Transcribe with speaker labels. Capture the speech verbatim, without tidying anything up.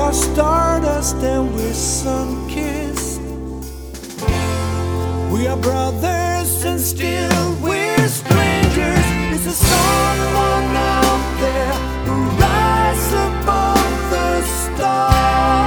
Speaker 1: are stardust and we're sun-kissed. We are brothers and still we're